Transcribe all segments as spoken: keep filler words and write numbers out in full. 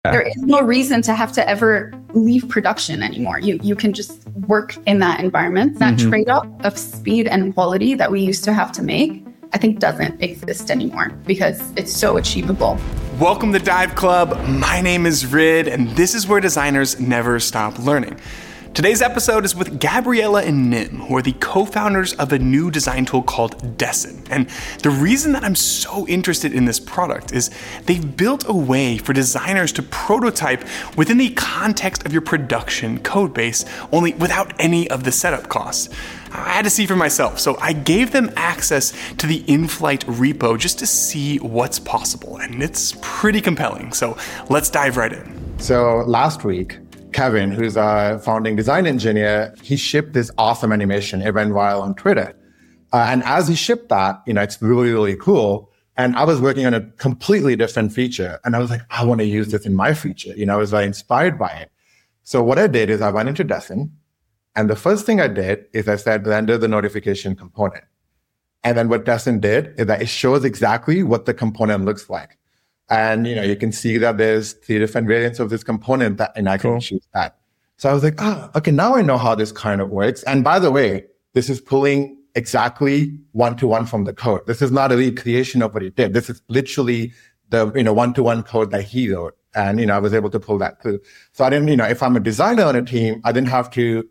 There is no reason to have to ever leave production anymore. You you can just work in that environment. That mm-hmm. trade-off of speed and quality that we used to have to make, I think doesn't exist anymore because it's so achievable. Welcome to Dive Club. My name is Rid, and this is where designers never stop learning. Today's episode is with Gabriella and Nim, who are the co-founders of a new design tool called Dessin. And the reason that I'm so interested in this product is they've built a way for designers to prototype within the context of your production code base, only without any of the setup costs. I had to see for myself, so I gave them access to the in-flight repo just to see what's possible, and it's pretty compelling. So let's dive right in. So last week, Kevin, who's our founding design engineer, he shipped this awesome animation. It went viral on Twitter. Uh, and as he shipped that, you know, it's really, really cool. And I was working on a completely different feature. And I was like, I want to use this in my feature. You know, I was very inspired by it. So what I did is I went into Dessin. And the first thing I did is I said, render the notification component. And then what Dessin did is that it shows exactly what the component looks like. And, you know, you can see that there's three different variants of this component that, and I can cool. choose that. So I was like, oh, okay, now I know how this kind of works. And by the way, this is pulling exactly one-to-one from the code. This is not a recreation of what he did. This is literally the, you know, one-to-one code that he wrote. And, you know, I was able to pull that through. So I didn't, you know, if I'm a designer on a team, I didn't have to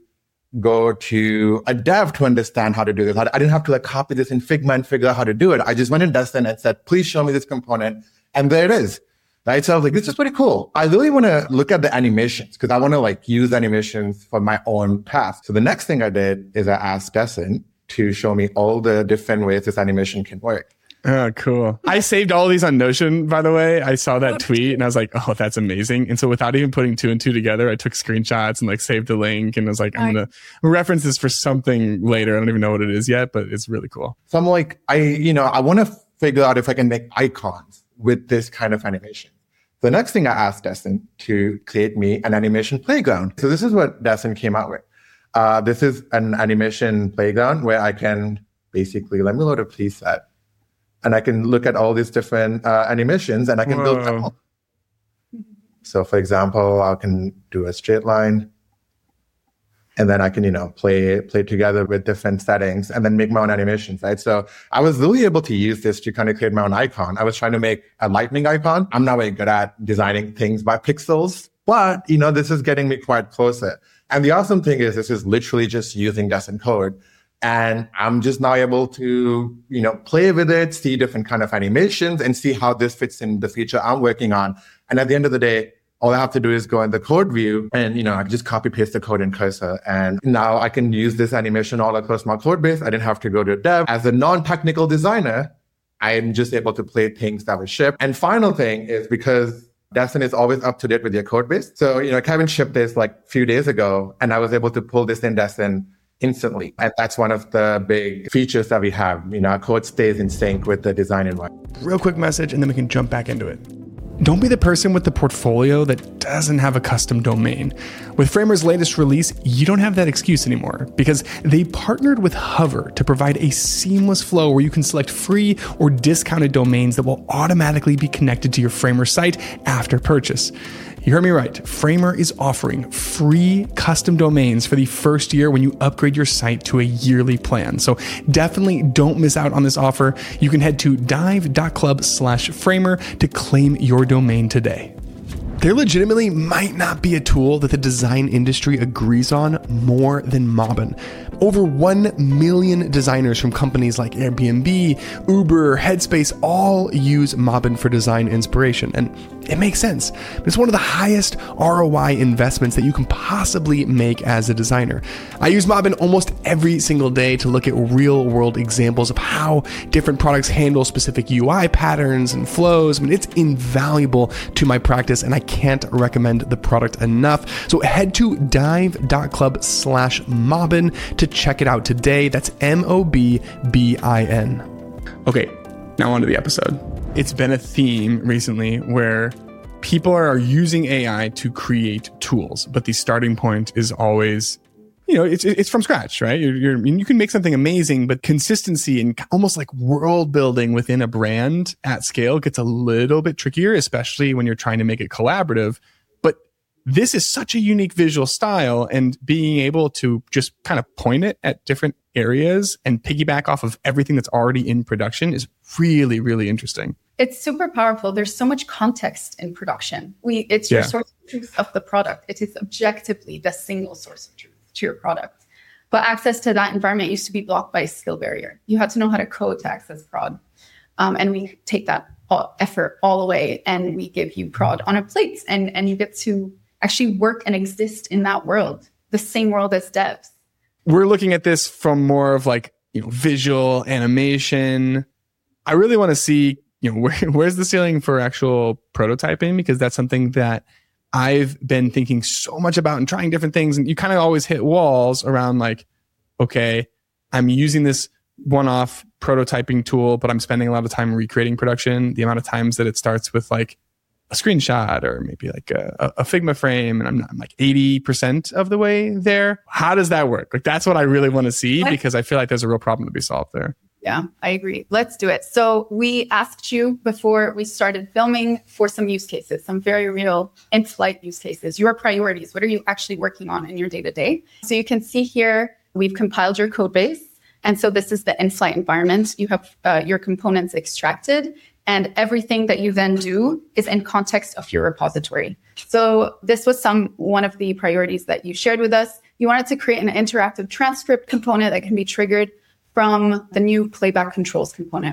go to a dev to understand how to do this. I didn't have to like copy this in Figma and figure out how to do it. I just went in Destin and said, please show me this component. And there it is, right? So I was like, this is pretty cool. I really want to look at the animations because I want to like use animations for my own task. So the next thing I did is I asked Dessin to show me all the different ways this animation can work. Oh, cool. I saved all of these on Notion, by the way. I saw that tweet and I was like, oh, that's amazing. And so without even putting two and two together, I took screenshots and like saved the link and I was like, I'm going to reference this for something later. I don't even know what it is yet, but it's really cool. So I'm like, I, you know, I want to figure out if I can make icons with this kind of animation. The next thing I asked Dessin to create me an animation playground. So this is what Dessin came out with. Uh, this is an animation playground where I can basically, let me load a preset. And I can look at all these different uh, animations and I can Whoa. build them all. So for example, I can do a straight line. And then I can, you know, play play together with different settings and then make my own animations, right? So I was really able to use this to kind of create my own icon. I was trying to make a lightning icon. I'm not very good at designing things by pixels, but, you know, this is getting me quite closer. And the awesome thing is this is literally just using Dessin code. And I'm just now able to, you know, play with it, see different kind of animations and see how this fits in the feature I'm working on. And at the end of the day, all I have to do is go in the code view and, you know, I can just copy paste the code in Cursor. And now I can use this animation all across my code base. I didn't have to go to a dev. As a non-technical designer, I'm just able to play things that were shipped. And final thing is because Dessin is always up to date with your code base. So, you know, Kevin shipped this like a few days ago and I was able to pull this in Dessin instantly. And that's one of the big features that we have. You know, our code stays in sync with the design environment. Real quick message and then we can jump back into it. Don't be the person with the portfolio that doesn't have a custom domain. With Framer's latest release, you don't have that excuse anymore because they partnered with Hover to provide a seamless flow where you can select free or discounted domains that will automatically be connected to your Framer site after purchase. You heard me right. Framer is offering free custom domains for the first year when you upgrade your site to a yearly plan. So definitely don't miss out on this offer. You can head to dive.club slash framer to claim your domain today. There legitimately might not be a tool that the design industry agrees on more than Mobbin. Over one million designers from companies like Airbnb, Uber, Headspace all use Mobbin for design inspiration. And it makes sense. It's one of the highest R O I investments that you can possibly make as a designer. I use Mobbin almost every single day to look at real world examples of how different products handle specific U I patterns and flows. I mean, it's invaluable to my practice and I can't recommend the product enough. So head to dive.club slash Mobbin to check it out today. That's M O B B I N. Okay, now on to the episode. It's been a theme recently where people are using A I to create tools, but the starting point is always, you know, it's it's from scratch, right? You're, you're, you can make something amazing, but consistency and almost like world building within a brand at scale gets a little bit trickier, especially when you're trying to make it collaborative. But this is such a unique visual style, and being able to just kind of point it at different areas and piggyback off of everything that's already in production is really, really interesting. It's super powerful. There's so much context in production. We, it's your Yeah. source of truth of the product. It is objectively the single source of truth to your product. But access to that environment used to be blocked by a skill barrier. You had to know how to code to access prod. Um, and we take that all, effort all away, and we give you prod on a plate, and, and you get to actually work and exist in that world, the same world as devs. We're looking at this from more of like, you know, visual animation. I really want to see, you know, where, where's the ceiling for actual prototyping? Because that's something that I've been thinking so much about and trying different things. And you kind of always hit walls around like, okay, I'm using this one-off prototyping tool, but I'm spending a lot of time recreating production. The amount of times that it starts with like a screenshot or maybe like a, a Figma frame, and I'm, I'm like eighty percent of the way there. How does that work? Like, that's what I really want to see, because I feel like there's a real problem to be solved there. Yeah, I agree. Let's do it. So we asked you before we started filming for some use cases, some very real in-flight use cases, your priorities. What are you actually working on in your day-to-day? So you can see here, we've compiled your code base. And so this is the in-flight environment. You have uh, your components extracted, and everything that you then do is in context of your repository. So this was some one of the priorities that you shared with us. You wanted to create an interactive transcript component that can be triggered from the new playback controls component.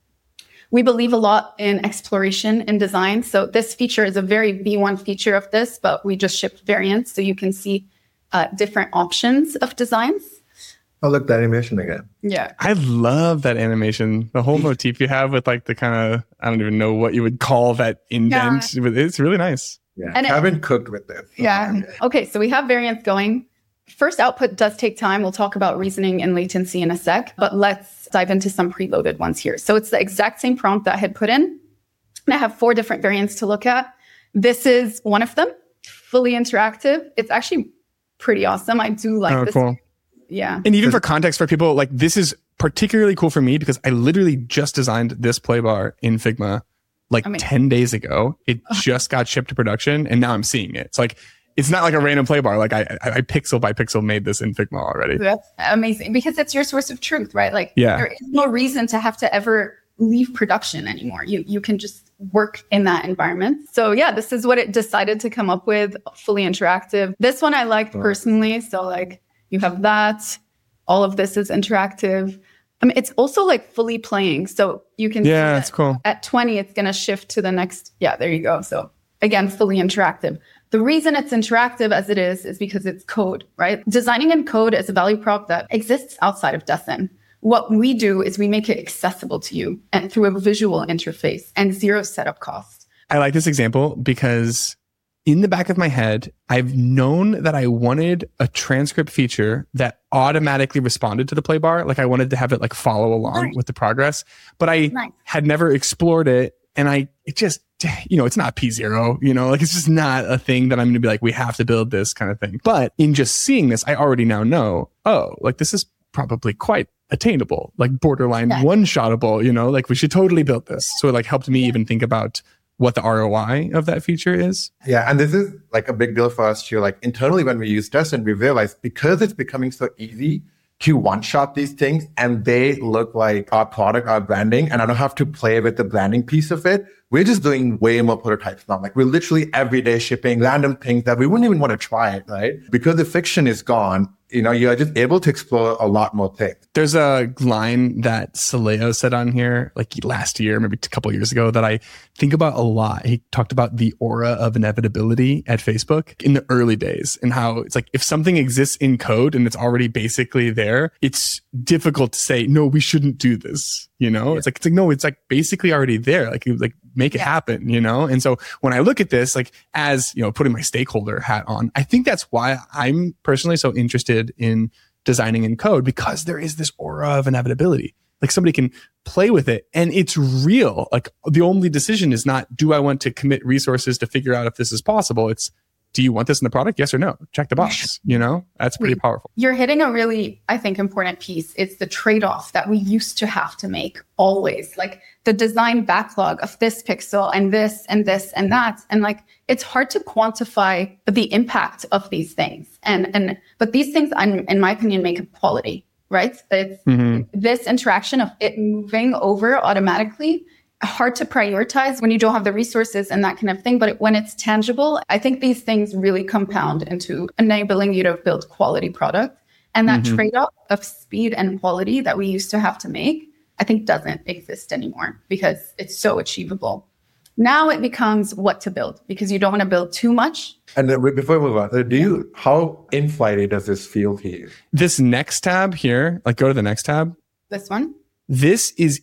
We believe a lot in exploration in design. So this feature is a very V one feature of this, but we just shipped variants so you can see uh, different options of designs. Oh, look, the animation again. Yeah. I love that animation. The whole motif you have with like the kind of, I don't even know what you would call that indent. Yeah. It's really nice. Yeah, and I haven't cooked with this. Yeah. Okay, so we have variants going. First output does take time. We'll talk about reasoning and latency in a sec, but let's dive into some preloaded ones here. So it's the exact same prompt that I had put in. And I have four different variants to look at. This is one of them, fully interactive. It's actually pretty awesome. I do like oh, this. Cool. Yeah. And even for context for people, like this is particularly cool for me because I literally just designed this play bar in Figma like I mean, ten days ago. It just got shipped to production and now I'm seeing it. It's like, it's not like a random play bar. Like I, I, I pixel by pixel made this in Figma already. That's amazing because it's your source of truth, right? Like yeah. there is no reason to have to ever leave production anymore. You you can just work in that environment. So yeah, this is what it decided to come up with, fully interactive. This one I liked personally. So like you have that. All of this is interactive. I mean, it's also like fully playing. So you can yeah, see that's cool. At twenty, it's going to shift to the next. Yeah, there you go. So again, fully interactive. The reason it's interactive as it is, is because it's code, right? Designing in code is a value prop that exists outside of DESIN. What we do is we make it accessible to you and through a visual interface and zero setup cost. I like this example because in the back of my head, I've known that I wanted a transcript feature that automatically responded to the play bar. Like I wanted to have it like follow along nice. with the progress, but I nice. had never explored it. And I, it just, you know, it's not P zero, you know, like it's just not a thing that I'm going to be like, we have to build this kind of thing. But in just seeing this, I already now know, oh, like this is probably quite attainable, like borderline yeah. one-shottable, you know, like we should totally build this. So it like helped me even think about what the R O I of that feature is. Yeah. And this is like a big deal for us too. Like internally when we use DESIN, we realized because it's becoming so easy to one-shot these things and they look like our product, our branding, and I don't have to play with the branding piece of it. We're just doing way more prototypes now. Like we're literally every day shipping random things that we wouldn't even want to try it, right? Because the friction is gone, you know, you're just able to explore a lot more things. There's a line that Saleo said on here, like last year, maybe a couple of years ago, that I think about a lot. He talked about the aura of inevitability at Facebook in the early days and how it's like, if something exists in code and it's already basically there, it's difficult to say, no, we shouldn't do this. You know, yeah. it's like, it's like, no, it's like basically already there. Like, like make it yeah. happen, you know? And so when I look at this, like as, you know, putting my stakeholder hat on, I think that's why I'm personally so interested in designing in code, because there is this aura of inevitability. Like somebody can play with it and it's real. Like the only decision is not, do I want to commit resources to figure out if this is possible? It's, do you want this in the product? Yes or no? Check the box. You know, that's pretty powerful. You're hitting a really, I think, important piece. It's the trade-off that we used to have to make always, like the design backlog of this pixel and this and this and that. And like, it's hard to quantify the impact of these things. And, and, but these things, in my opinion, make up quality, right? It's mm-hmm. this interaction of it moving over automatically, hard to prioritize when you don't have the resources and that kind of thing. But when it's tangible, I think these things really compound into enabling you to build quality product. And that mm-hmm. trade-off of speed and quality that we used to have to make, I think doesn't exist anymore because it's so achievable. Now it becomes what to build because you don't want to build too much. And then before we move on, do you, how in-flighty does this feel to you? This next tab here, like go to the next tab. This one? This is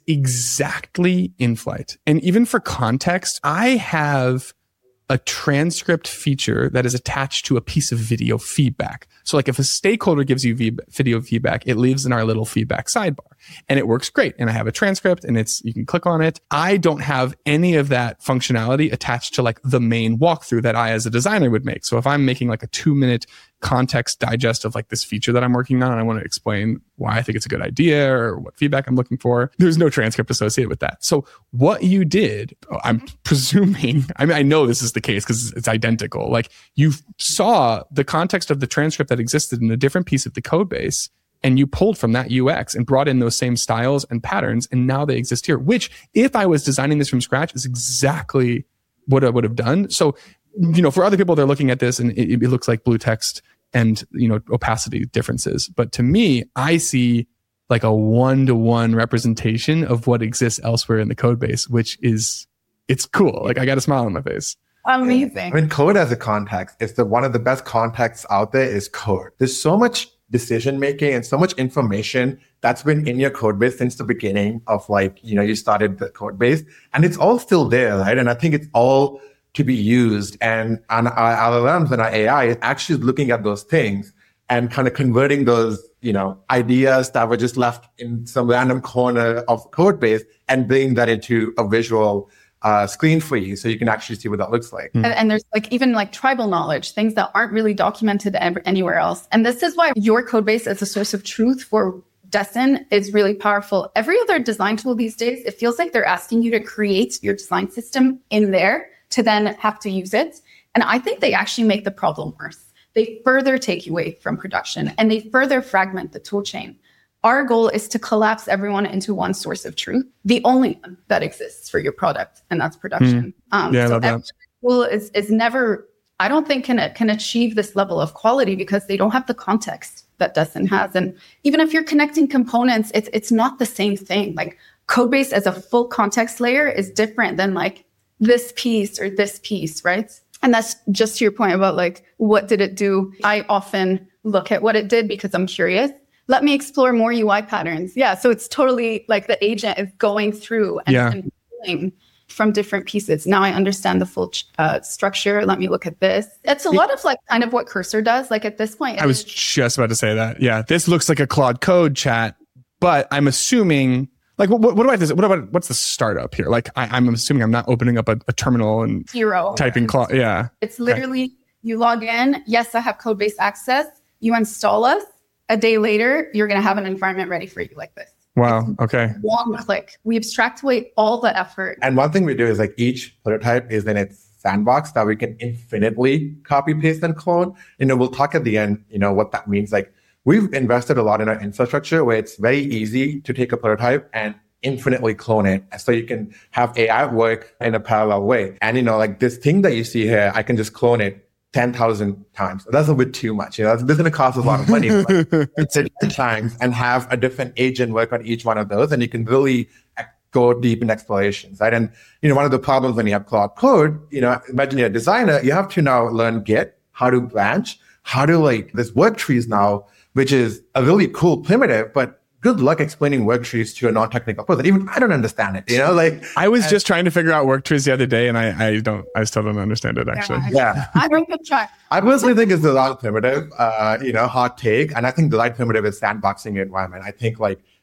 exactly in flight. And even for context, I have a transcript feature that is attached to a piece of video feedback. So like if a stakeholder gives you v- video feedback, it lives in our little feedback sidebar and it works great. And I have a transcript and it's, you can click on it. I don't have any of that functionality attached to like the main walkthrough that I as a designer would make. So if I'm making like a two minute context digest of like this feature that I'm working on and I want to explain why I think it's a good idea or what feedback I'm looking for, there's no transcript associated with that. So what you did, I'm presuming, I mean, I know this is the case because it's identical. Like you saw the context of the transcript that existed in a different piece of the code base and you pulled from that U X and brought in those same styles and patterns. And now they exist here, which if I was designing this from scratch is exactly what I would have done. So, you know, for other people, they're looking at this and it, it looks like blue text and, you know, opacity differences. But to me, I see like a one-to-one representation of what exists elsewhere in the code base, which is, it's cool. Like I got a smile on my face. Amazing. I mean, code as a context is the one of the best contexts out there is code. There's so much decision making and so much information that's been in your code base since the beginning of like, you know, you started the code base and it's all still there, right? And I think it's all to be used. And on our L L Ms and our A I is actually looking at those things and kind of converting those, you know, ideas that were just left in some random corner of the code base and bringing that into a visual uh, screen for you so you can actually see what that looks like. And, and there's like even like tribal knowledge, things that aren't really documented ever, anywhere else. And this is why your code base as a source of truth for Desson is really powerful. Every other design tool these days, it feels like they're asking you to create your design system in there to then have to use it. And I think they actually make the problem worse. They further take you away from production and they further fragment the tool chain. Our goal is to collapse everyone into one source of truth, the only one that exists for your product, and that's production. Mm. Um, yeah, I so love every that. tool is, is never, I don't think can, can achieve this level of quality because they don't have the context that Desson has. And even if you're connecting components, it's it's not the same thing. Like Codebase as a full context layer is different than like this piece or this piece, right? And that's just to your point about like, what did it do? I often look at what it did because I'm curious. Let me explore more U I patterns. Yeah. So it's totally like the agent is going through and, yeah. and pulling from different pieces. Now I understand the full uh, structure. Let me look at this. It's a lot of like kind of what Cursor does. Like at this point, I was just about to say that. Yeah. This looks like a Claude Code chat, but I'm assuming like, what, what do I, what about, what's the startup here? Like I, I'm assuming I'm not opening up a, a terminal and zero typing Claude. Yeah. It's literally okay. You log in. Yes, I have Codebase access. You install us. A day later, you're going to have an environment ready for you like this. Wow. Okay. One click. We abstract away all the effort. And one thing we do is like each prototype is in its sandbox that we can infinitely copy paste and clone. You know, we'll talk at the end, you know, what that means. Like we've invested a lot in our infrastructure where it's very easy to take a prototype and infinitely clone it. So you can have A I work in a parallel way. And, you know, like this thing that you see here, I can just clone it ten thousand times. That's a bit too much. You know, this is going to cost a lot of money. But it's ten times and have a different agent work on each one of those. And you can really go deep in explorations, right? And, you know, one of the problems when you have Claude Code, you know, imagine you're a designer, you have to now learn Git, how to branch, how to like, there's work trees now, which is a really cool primitive, but good luck explaining work trees to a non-technical person. Even I don't understand it, you know, like. I was and, just trying to figure out work trees the other day and I, I don't, I still don't understand it actually. Yeah. I don't good try. I personally think it's the wrong primitive, uh, you know, hot take. And I think the right primitive is sandboxing your environment. I think like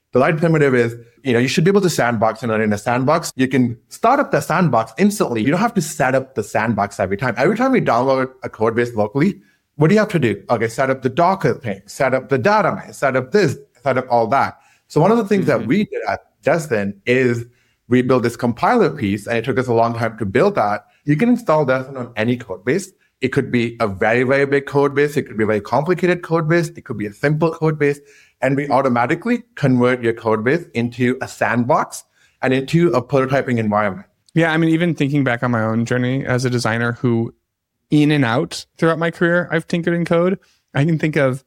The light primitive is, you know, you should be able to sandbox and in a sandbox. You can start up the sandbox instantly. You don't have to set up the sandbox every time. Every time we download a code base locally, what do you have to do? Okay, set up the Docker thing, set up the database, set up this, set up all that. So one of the things mm-hmm. that we did at Destin is we built this compiler piece, and it took us a long time to build that. You can install Destin on any code base. It could be a very, very big code base. It could be a very complicated code base. It could be a simple code base. And we automatically convert your code base into a sandbox and into a prototyping environment. Yeah, I mean, even thinking back on my own journey as a designer who in and out throughout my career, I've tinkered in code. I can think of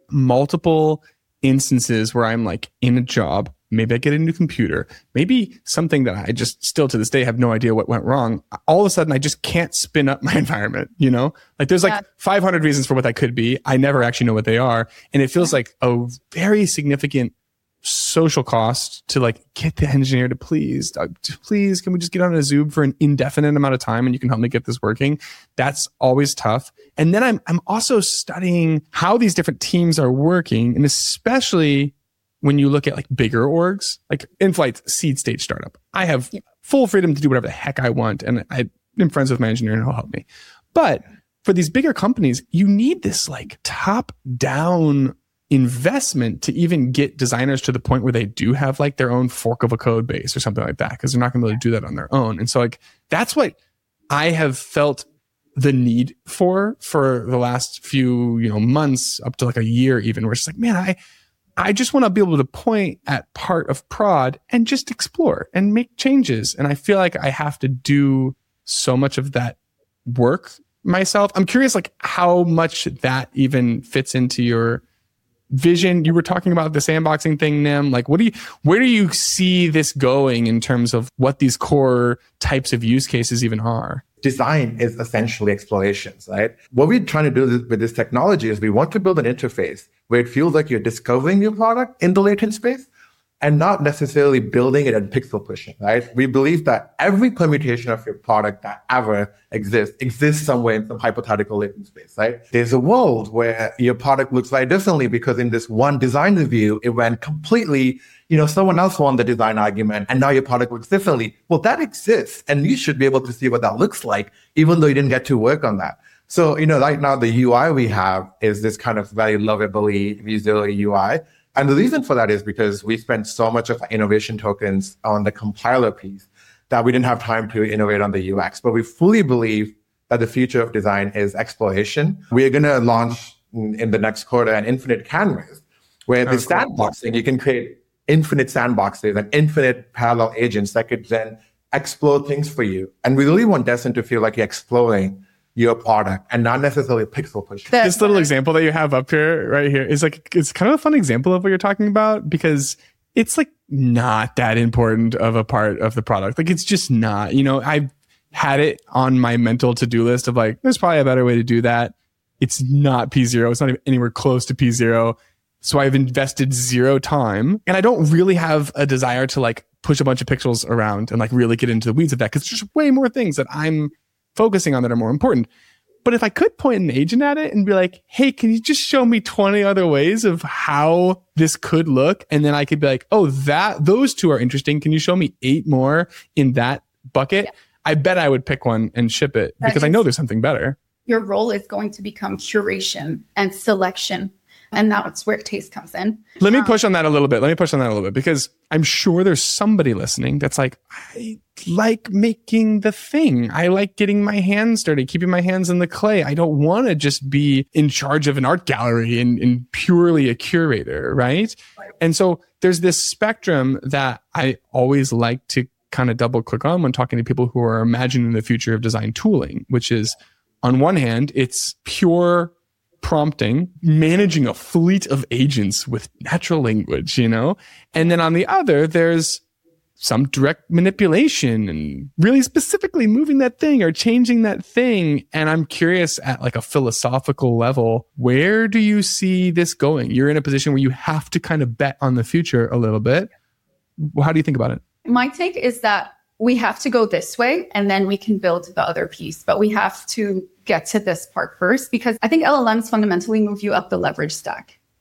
multiple instances where I'm like in a job, maybe I get a new computer, maybe something that I just still to this day have no idea what went wrong. All of a sudden, I just can't spin up my environment, you know? Like there's yeah. like five hundred reasons for what that could be. I never actually know what they are. And it feels like a very significant social cost to like get the engineer to please, uh, please, can we just get on a Zoom for an indefinite amount of time and you can help me get this working? That's always tough. And then I'm I'm also studying how these different teams are working, and especially when you look at like bigger orgs, like InFlight's seed stage startup, I have yeah. full freedom to do whatever the heck I want. And I am friends with my engineer and he'll help me. But for these bigger companies, you need this like top down investment to even get designers to the point where they do have like their own fork of a code base or something like that, because they're not going to be able to do that on their own. And so like, that's what I have felt the need for, for the last few, you know, months up to like a year even, where it's like, man, I, I just want to be able to point at part of prod and just explore and make changes. And I feel like I have to do so much of that work myself. I'm curious, like how much that even fits into your vision. You were talking about the sandboxing thing, Nim. Like, what do you, where do you see this going in terms of what these core types of use cases even are? Design is essentially explorations, right? What we're trying to do with this technology is we want to build an interface where it feels like you're discovering your product in the latent space and not necessarily building it and pixel pushing, right? We believe that every permutation of your product that ever exists, exists somewhere in some hypothetical latent space, right? There's a world where your product looks very differently because in this one design review, it went completely, you know, someone else won the design argument and now your product looks differently. Well, that exists and you should be able to see what that looks like, even though you didn't get to work on that. So, you know, right now the U I we have is this kind of very lovably visual U I. And the reason for that is because we spent so much of our innovation tokens on the compiler piece that we didn't have time to innovate on the U X. But we fully believe that the future of design is exploration. We are going to launch in the next quarter an infinite canvas where the oh, sandboxing, cool. you can create infinite sandboxes and infinite parallel agents that could then explore things for you. And we really want Destin to feel like you're exploring your product and not necessarily pixel push. This little example that you have up here, right here, is like, it's kind of a fun example of what you're talking about, because it's like not that important of a part of the product. Like it's just not, you know, I've had it on my mental to-do list of like, there's probably a better way to do that. It's not P zero. It's not even anywhere close to P zero. So I've invested zero time and I don't really have a desire to like push a bunch of pixels around and like really get into the weeds of that, because there's just way more things that I'm focusing on that are more important. But if I could point an agent at it and be like, hey, can you just show me twenty other ways of how this could look? And then I could be like, oh, that those two are interesting. Can you show me eight more in that bucket? Yeah. I bet I would pick one and ship it that because I know there's something better. Your role is going to become curation and selection. And that's where taste comes in. Let me push on that a little bit. Let me push on that a little bit, because I'm sure there's somebody listening that's like, I like making the thing. I like getting my hands dirty, keeping my hands in the clay. I don't want to just be in charge of an art gallery and, and purely a curator, right? right? And so there's this spectrum that I always like to kind of double click on when talking to people who are imagining the future of design tooling, which is on one hand, it's pure prompting, managing a fleet of agents with natural language, you know? And then on the other, there's some direct manipulation and really specifically moving that thing or changing that thing. And I'm curious at like a philosophical level, where do you see this going? You're in a position where you have to kind of bet on the future a little bit. How do you think about it? My take is that we have to go this way and then we can build the other piece, but we have to get to this part first, because I think L L Ms fundamentally move you up the leverage stack.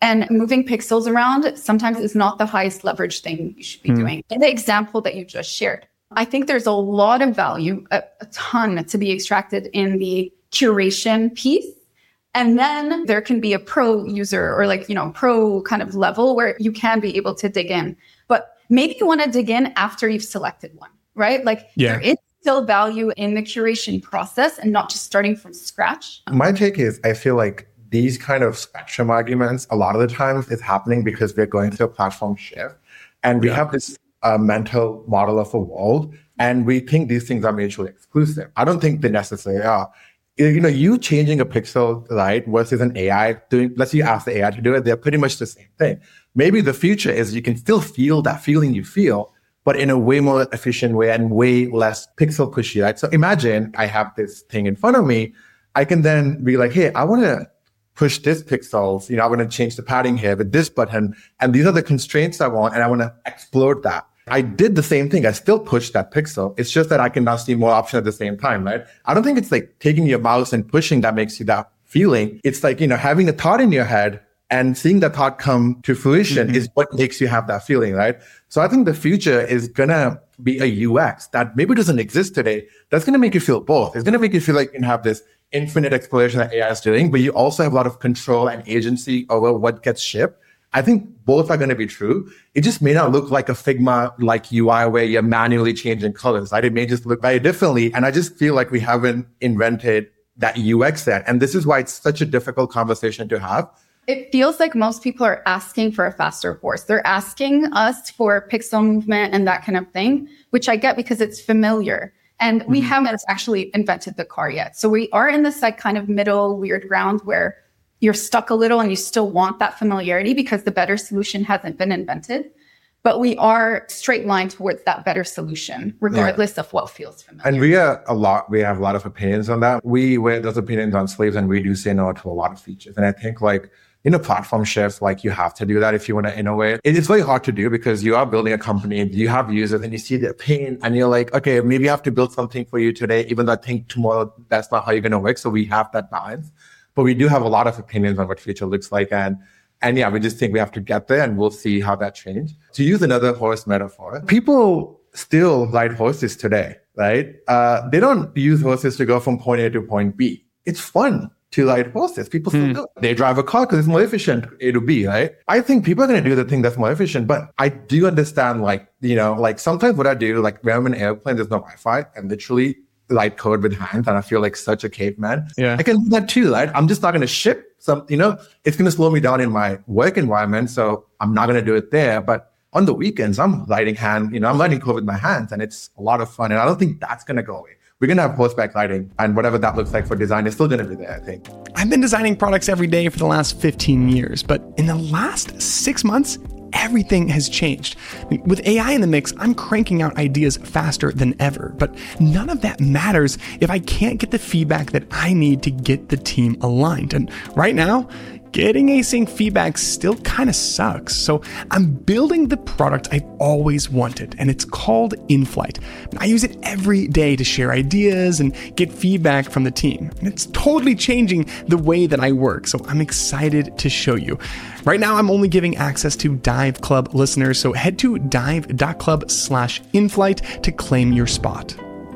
And moving pixels around sometimes is not the highest leverage thing you should be mm. doing. In the example that you just shared, I think there's a lot of value, a, a ton to be extracted in the curation piece. And then there can be a pro user or like, you know, pro kind of level where you can be able to dig in. But maybe you want to dig in after you've selected one, right? Like yeah. there is still value in the curation process and not just starting from scratch. My take is I feel like these kind of spectrum arguments, a lot of the times is happening because we're going through a platform shift and we yeah. have this uh, mental model of a world and we think these things are mutually exclusive. I don't think they necessarily are. You know, you changing a pixel, right, versus an A I doing, let's say you ask the A I to do it, they're pretty much the same thing. Maybe the future is you can still feel that feeling you feel, but in a way more efficient way and way less pixel pushy, right? So imagine I have this thing in front of me. I can then be like, hey, I want to push this pixels, you know, I want to change the padding here with this button. And these are the constraints I want. And I want to explode that. I did the same thing. I still pushed that pixel. It's just that I can now see more options at the same time, right? I don't think it's like taking your mouse and pushing that makes you that feeling. It's like, you know, having a thought in your head and seeing that thought come to fruition mm-hmm. is what makes you have that feeling, right? So I think the future is going to be a U X that maybe doesn't exist today. That's going to make you feel both. It's going to make you feel like you can have this infinite exploration that A I is doing, but you also have a lot of control and agency over what gets shipped. I think both are going to be true. It just may not look like a Figma-like U I where you're manually changing colors, right? It may just look very differently. And I just feel like we haven't invented that U X yet. And this is why it's such a difficult conversation to have. It feels like most people are asking for a faster horse. They're asking us for pixel movement and that kind of thing, which I get because it's familiar. And we mm-hmm. haven't actually invented the car yet. So we are in this like kind of middle weird ground where you're stuck a little and you still want that familiarity because the better solution hasn't been invented. But we are straight line towards that better solution, regardless yeah. of what feels familiar. And we are a lot, we have a lot of opinions on that. We wear those opinions on slaves and we do say no to a lot of features. And I think like, in a platform shift, like you have to do that if you want to innovate. It's very hard to do because you are building a company, you have users and you see their pain and you're like, okay, maybe I have to build something for you today, even though I think tomorrow that's not how you're going to work. So we have that balance. But we do have a lot of opinions on what future looks like. And, and yeah, we just think we have to get there and we'll see how that changes. To use another horse metaphor, people still ride horses today, right? Uh, they don't use horses to go from point A to point B. It's fun to ride horses. People still hmm. do it. They drive a car because it's more efficient, A to B, right? I think people are going to do the thing that's more efficient, but I do understand, like, you know, like sometimes what I do, like when I'm in an airplane, there's no Wi-Fi, and literally write code with hands, and I feel like such a caveman. Yeah. I can do that too, right? I'm just not going to ship some, you know, it's going to slow me down in my work environment, so I'm not going to do it there. But on the weekends, I'm writing hand, you know, I'm writing code with my hands, and it's a lot of fun. And I don't think that's going to go away. We're going to have horseback riding, and whatever that looks like for design is still going to be there, I think. I've been designing products every day for the last fifteen years, but in the last six months, everything has changed. I mean, with A I in the mix, I'm cranking out ideas faster than ever, but none of that matters if I can't get the feedback that I need to get the team aligned. And right now, getting async feedback still kind of sucks. So I'm building the product I've always wanted, and it's called InFlight. I use it every day to share ideas and get feedback from the team. And it's totally changing the way that I work. So I'm excited to show you. Right now, I'm only giving access to Dive Club listeners. So head to dive.club slash InFlight to claim your spot.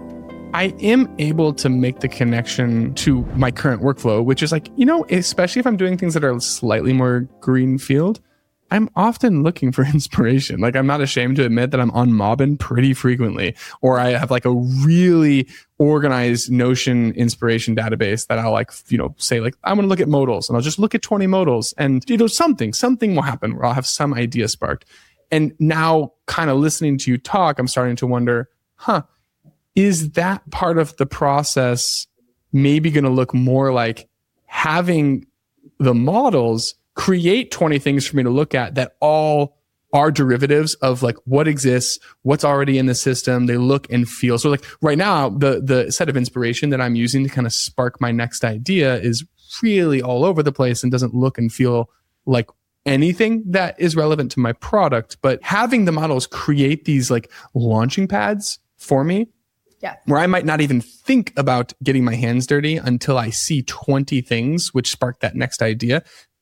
I am able to make the connection to my current workflow, which is like, you know, especially if I'm doing things that are slightly more greenfield, I'm often looking for inspiration. Like, I'm not ashamed to admit that I'm on Mobbin pretty frequently, or I have like a really organized Notion inspiration database that I'll like, you know, say like, I'm going to look at modals, and I'll just look at twenty modals, and, you know, something, something will happen where I'll have some idea sparked. And now kind of listening to you talk, I'm starting to wonder, huh, is that part of the process maybe going to look more like having the models create twenty things for me to look at that all are derivatives of like what exists, what's already in the system, they look and feel. So like right now, the the set of inspiration that I'm using to kind of spark my next idea is really all over the place and doesn't look and feel like anything that is relevant to my product. But having the models create these like launching pads for me, yeah, where I might not even think about getting my hands dirty until I see twenty things which spark that next idea.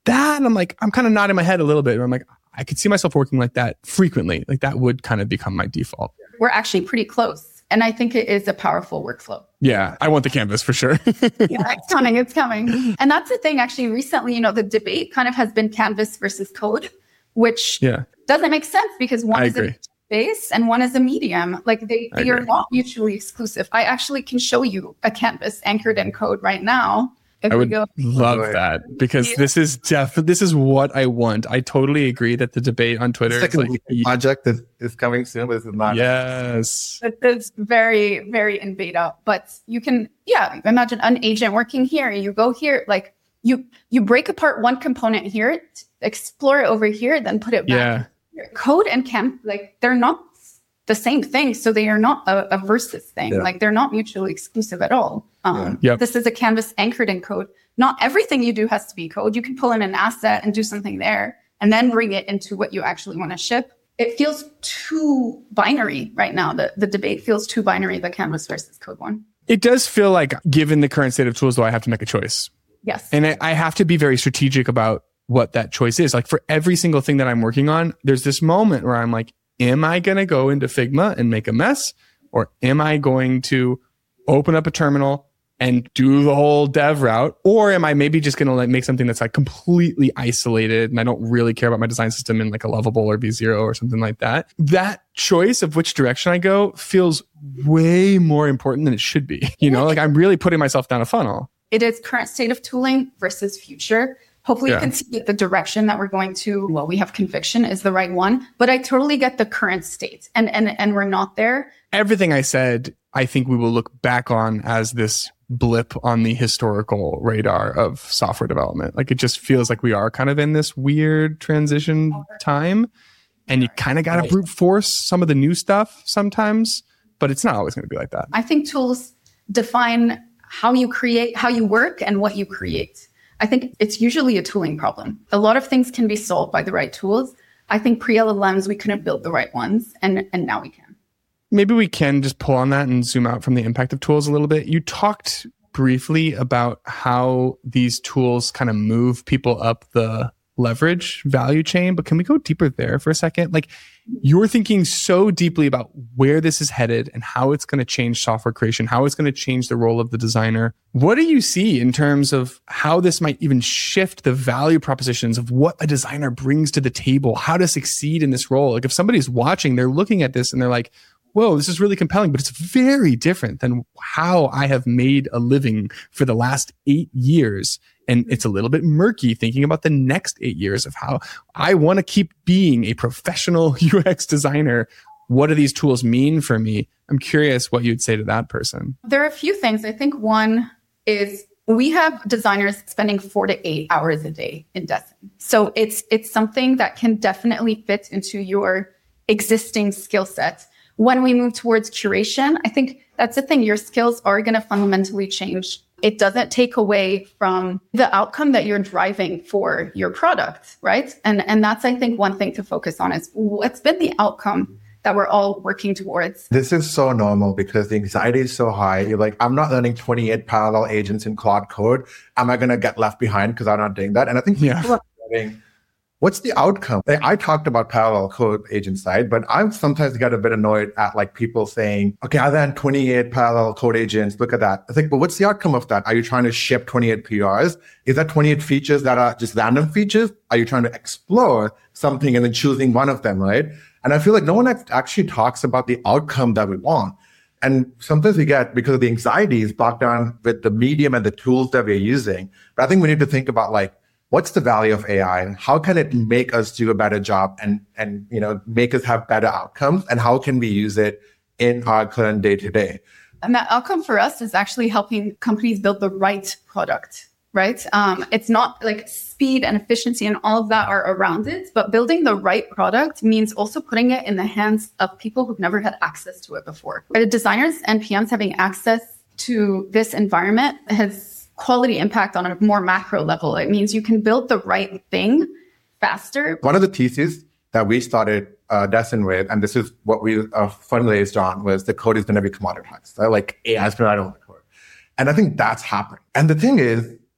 that, I'm like, I'm kind of nodding my head a little bit. I'm like, I could see myself working like that frequently. Like that would kind of become my default. We're actually pretty close. And I think it is a powerful workflow. Yeah, I want the canvas for sure. Yeah, it's coming, it's coming. And that's the thing, actually, recently, you know, the debate kind of has been canvas versus code, which yeah. doesn't make sense because one I is agree. a base and one is a medium. Like they, they are not mutually exclusive. I actually can show you a canvas anchored in code right now. If I would go. love that because yeah. this is def- this is what I want. I totally agree that the debate on Twitter is like a project that is coming soon, but this is not. Yes. It's very, very in beta, but you can, yeah, imagine an agent working here. You go here, like you, you break apart one component here, explore it over here, then put it back. Yeah. Code and camp, like they're not the same thing. So they are not a, a versus thing. Yeah. Like they're not mutually exclusive at all. Um, yeah. Yep. This is a canvas anchored in code. Not everything you do has to be code. You can pull in an asset and do something there and then bring it into what you actually want to ship. It feels too binary right now. The, the debate feels too binary, the canvas versus code one. It does feel like, given the current state of tools, though, I have to make a choice. Yes. And I, I have to be very strategic about what that choice is. Like for every single thing that I'm working on, there's this moment where I'm like, am I going to go into Figma and make a mess? Or am I going to open up a terminal and do the whole dev route? Or am I maybe just going to like make something that's like completely isolated and I don't really care about my design system in like a Lovable or V zero or something like that? That choice of which direction I go feels way more important than it should be. You know, like I'm really putting myself down a funnel. It is current state of tooling versus future. Hopefully yeah. you can see that the direction that we're going to, well, we have conviction is the right one, but I totally get the current state and, and, and we're not there. Everything I said, I think we will look back on as this blip on the historical radar of software development. Like it just feels like we are kind of in this weird transition time and you kind of got to brute force some of the new stuff sometimes, but it's not always going to be like that. I think tools define how you create, how you work and what you create. I think it's usually a tooling problem. A lot of things can be solved by the right tools. I think pre-L L Ms, we couldn't build the right ones, and, and now we can. Maybe we can just pull on that and zoom out from the impact of tools a little bit. You talked briefly about how these tools kind of move people up the leverage value chain, but can we go deeper there for a second? Like you're thinking so deeply about where this is headed and how it's going to change software creation, how it's going to change the role of the designer. What do you see in terms of how this might even shift the value propositions of what a designer brings to the table, how to succeed in this role? Like if somebody's watching, they're looking at this and they're like, whoa, this is really compelling, but it's very different than how I have made a living for the last eight years. And it's a little bit murky thinking about the next eight years of how I want to keep being a professional U X designer. What do these tools mean for me? I'm curious what you'd say to that person. There are a few things. I think one is we have designers spending four to eight hours a day in Dessen. So it's it's something that can definitely fit into your existing skill set. When we move towards curation, I think that's the thing. Your skills are going to fundamentally change. It doesn't take away from the outcome that you're driving for your product, right? And and that's, I think, one thing to focus on is what's been the outcome that we're all working towards. This is so normal because the anxiety is so high. You're like, I'm not learning twenty-eight parallel agents in Claude Code. Am I going to get left behind because I'm not doing that? And I think yeah. people are getting, what's the outcome? Like, I talked about parallel code agent side, but I sometimes get a bit annoyed at like people saying, okay, I ran twenty-eight parallel code agents. Look at that. I think, but what's the outcome of that? Are you trying to ship twenty-eight P Rs? Is that twenty-eight features that are just random features? Are you trying to explore something and then choosing one of them, right? And I feel like no one actually talks about the outcome that we want. And sometimes we get, because of the anxiety, is bogged down with the medium and the tools that we're using. But I think we need to think about like, what's the value of A I and how can it make us do a better job and, and, you know, make us have better outcomes, and how can we use it in our current day to day? And that outcome for us is actually helping companies build the right product, right? Um, it's not like speed and efficiency and all of that are around it, but building the right product means also putting it in the hands of people who've never had access to it before. But designers and P Ms having access to this environment has quality impact on a more macro level. It means you can build the right thing faster. One of the theses that we started uh, Dessen with, and this is what we uh, fundraised on, was the code is going to be commoditized. So like A I is going to write on the code. And I think that's happening. And the thing is,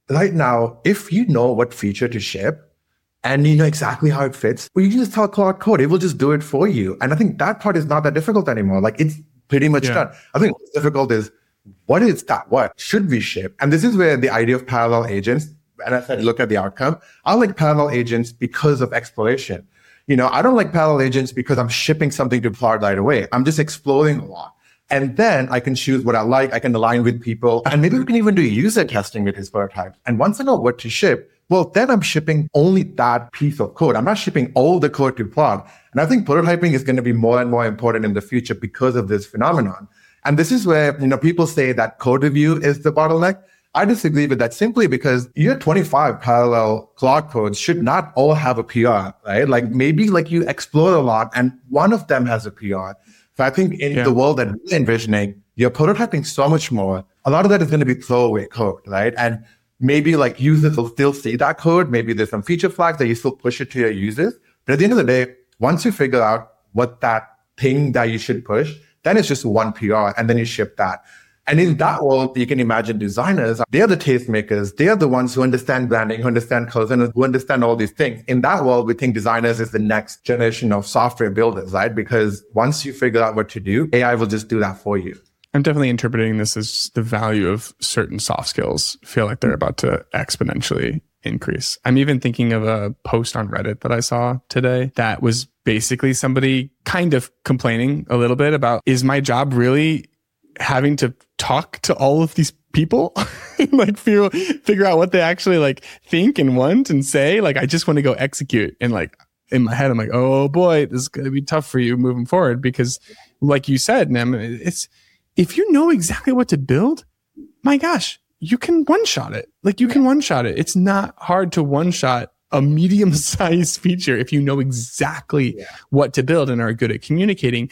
right now, if you know what feature to ship and you know exactly how it fits, well, you can just tell Claude Code, it will just do it for you. And I think that part is not that difficult anymore. Like it's pretty much yeah. done. I think what's difficult is what is that? What should we ship? And this is where the idea of parallel agents, and I said, look at the outcome. I like parallel agents because of exploration. You know, I don't like parallel agents because I'm shipping something to Claude right away. I'm just exploring a lot. And then I can choose what I like. I can align with people. And maybe we can even do user testing with his prototypes. And once I know what to ship, well, then I'm shipping only that piece of code. I'm not shipping all the code to Claude. And I think prototyping is going to be more and more important in the future because of this phenomenon. And this is where, you know, people say that code review is the bottleneck. I disagree with that simply because your twenty-five parallel Claude codes should not all have a P R, right? Like maybe like you explore a lot and one of them has a P R. So I think in yeah. the world that we're envisioning, you're prototyping so much more. A lot of that is going to be throwaway code, right? And maybe like users will still see that code. Maybe there's some feature flags that you still push it to your users. But at the end of the day, once you figure out what that thing that you should push, then it's just one P R and then you ship that. And in that world, you can imagine designers, they are the tastemakers. They are the ones who understand branding, who understand colors, and who understand all these things. In that world, we think designers is the next generation of software builders, right? Because once you figure out what to do, A I will just do that for you. I'm definitely interpreting this as the value of certain soft skills feel like they're about to exponentially increase. I'm even thinking of a post on Reddit that I saw today that was basically somebody kind of complaining a little bit about, is my job really having to talk to all of these people like feel, figure out what they actually like think and want and say? Like, I just want to go execute. And like in my head, I'm like, oh boy, this is going to be tough for you moving forward. Because like you said, Nem, it's, if you know exactly what to build, my gosh, you can one shot it. Like you can one shot it. It's not hard to one shot a medium sized feature if you know exactly yeah. what to build and are good at communicating.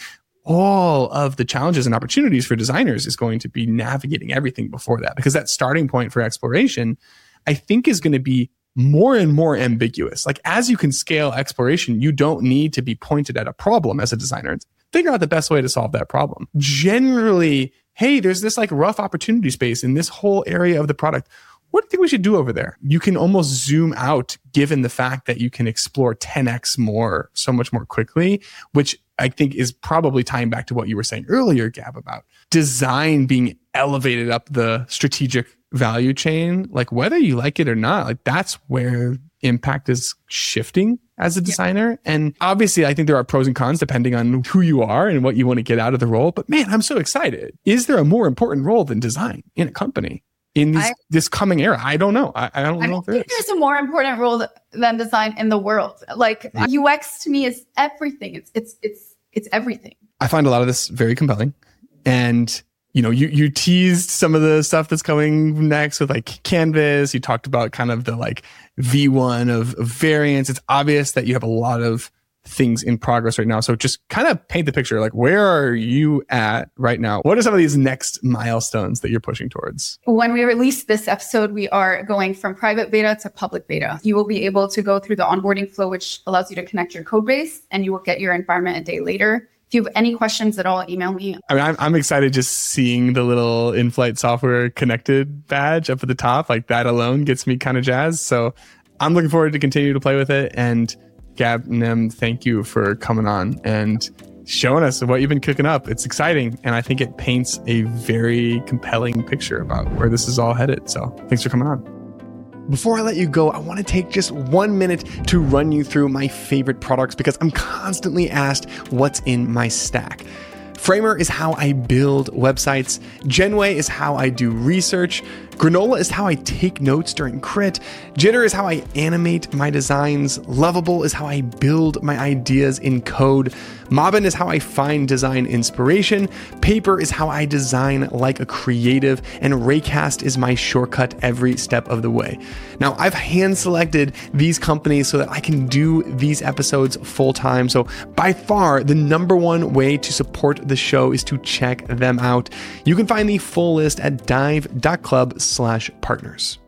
All of the challenges and opportunities for designers is going to be navigating everything before that, because that starting point for exploration, I think, is going to be more and more ambiguous. Like as you can scale exploration, you don't need to be pointed at a problem as a designer. It's figure out the best way to solve that problem. Generally, hey, there's this like rough opportunity space in this whole area of the product. What do you think we should do over there? You can almost zoom out given the fact that you can explore ten x more so much more quickly, which I think is probably tying back to what you were saying earlier, Gab, about design being elevated up the strategic value chain. Like whether you like it or not, like that's where impact is shifting as a designer. Yeah. And obviously, I think there are pros and cons depending on who you are and what you want to get out of the role. But man, I'm so excited. Is there a more important role than design in a company? In this, I, this coming era? I don't know. I, I don't I know if there think is. There's a more important role th- than design in the world. Like right. U X to me is everything. It's it's it's it's everything. I find a lot of this very compelling. And you know, you you teased some of the stuff that's coming next with like Canvas. You talked about kind of the like V one of, of variants. It's obvious that you have a lot of things in progress right now. So just kind of paint the picture. Like, where are you at right now? What are some of these next milestones that you're pushing towards? When we release this episode, we are going from private beta to public beta. You will be able to go through the onboarding flow, which allows you to connect your code base, and you will get your environment a day later. If you have any questions at all, email me. I mean, I'm, I'm excited just seeing the little in-flight software connected badge up at the top. Like that alone gets me kind of jazzed. So I'm looking forward to continue to play with it. And Gab, Nem, thank you for coming on and showing us what you've been cooking up. It's exciting. And I think it paints a very compelling picture about where this is all headed. So thanks for coming on. Before I let you go, I want to take just one minute to run you through my favorite products because I'm constantly asked what's in my stack. Framer is how I build websites. Genway is how I do research. Granola is how I take notes during crit. Jitter is how I animate my designs. Lovable is how I build my ideas in code. Mobbin is how I find design inspiration. Paper is how I design like a creative. And Raycast is my shortcut every step of the way. Now, I've hand selected these companies so that I can do these episodes full time. So by far, the number one way to support the show is to check them out. You can find the full list at dive dot club slash partners.